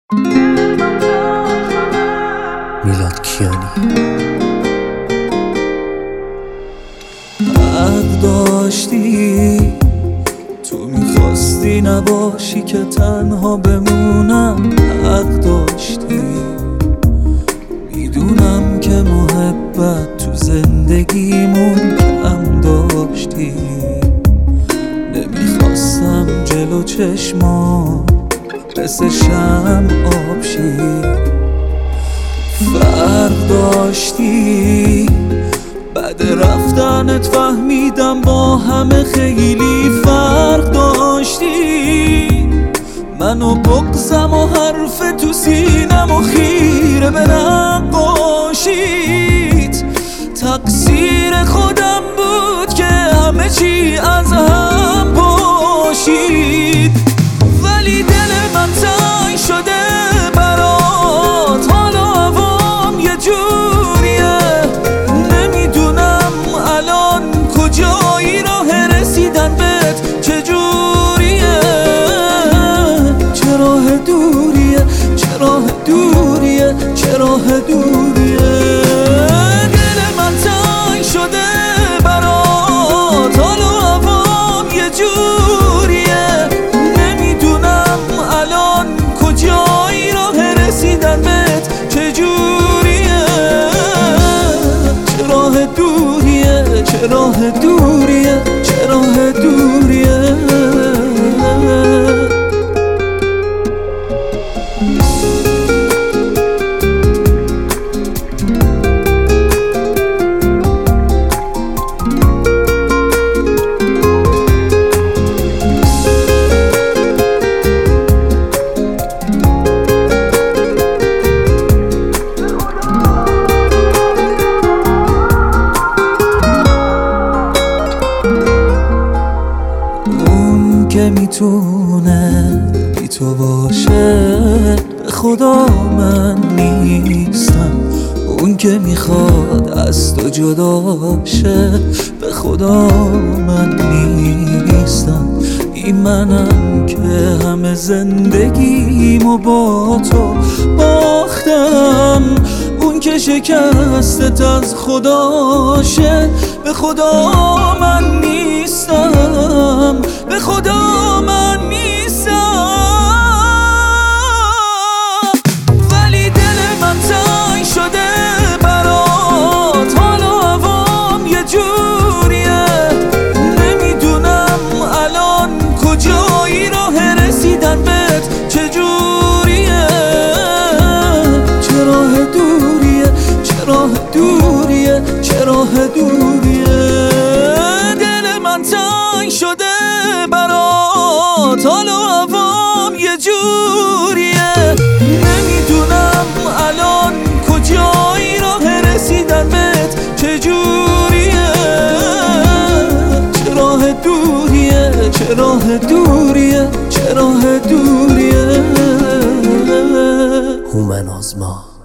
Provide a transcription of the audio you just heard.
میلاد کیانی. حق داشتی تو میخواستی نباشی که تنها بمونم. حق داشتی میدونم که محبت تو زندگیمون کم داشتی. نمیخواستم جلو چشمام مثل شمع آب شی. فرق داشتی بعد رفتنت فهمیدم با همه خیلی فرق داشتی. منو بغضم و حرف تو سینم و خیره به نقاشیت. تقصیر خودم بود که همه چی از هم پاشید. ولی دل من تنگ شده برات، حال و هوام یه جوریه. نمیدونم الان کجایی، راه رسیدن بهت چجوریه. چه راه دوریه، چه راه دوریه، چه راه دوریه. دل من تنگ شده برات، حال و هوام یه جوریه. نمیدونم الان کجایی، راه رسیدن بهت چجوریه. چه راه دوریه، چه راه دوریه، چه راه دوریه. که میتونه بی تو باشه، به خدا من نیستم. اون که میخواد از تو جدا شه، به خدا من نیستم. این منم که همه زندگیمو با تو باختم. اون که شکستت از خدا شه، به خدا من نیستم. به خدا من نیستم. ولی دل من تنگ شده برات، حال و هوام یه جوریه. نمیدونم الان کجایی، راه رسیدن بهت چجوریه. چه راه دوریه، چه راه دوریه، چه راه دوریه. دل من تنگ شده برات، حال و هوام یه جوریه. نمیدونم الان کجایی، راه رسیدن بهت چجوریه. چه راه دوریه، چه راه دوریه، چه راه دوریه. هومن آزما.